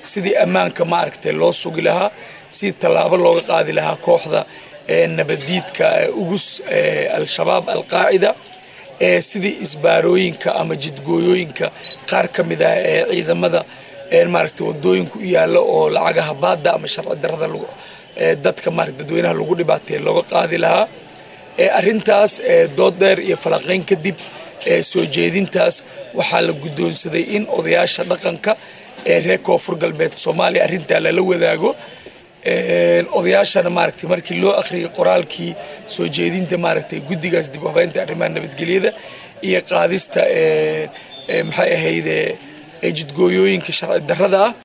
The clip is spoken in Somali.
sidii ammaanka maaragtay loo sugi lahaa si tallaabo looga qaadi lahaa kooxda nabadiidka ugus al-shabaab al-qaacida sidii isbaarooyinka ama jidgooyooyinka qaar ka mid ah ee ciidamada maaragtay wadooyinku u yaala oo lacagaha baadda ama sharci darrada dadka maaragtay dadweynaha lagu dhibaateeyo looga qaadi lahaa arrintaas dood dheer iyo falaqayn kadib soo jeedintaas waxaa la guddoonsaday in odayaasha dhaqanka reer koonfur galbeed Soomaaliya arrintaa lala wadaago odayaashana maaragtay markii loo akhriyay qoraalkii soo jeedinta maaragtay guddigaas dib u habeynta arrimaha nabadgelyada iyo qaadista maxay ahayd jidgooyooyinka sharci darrada ah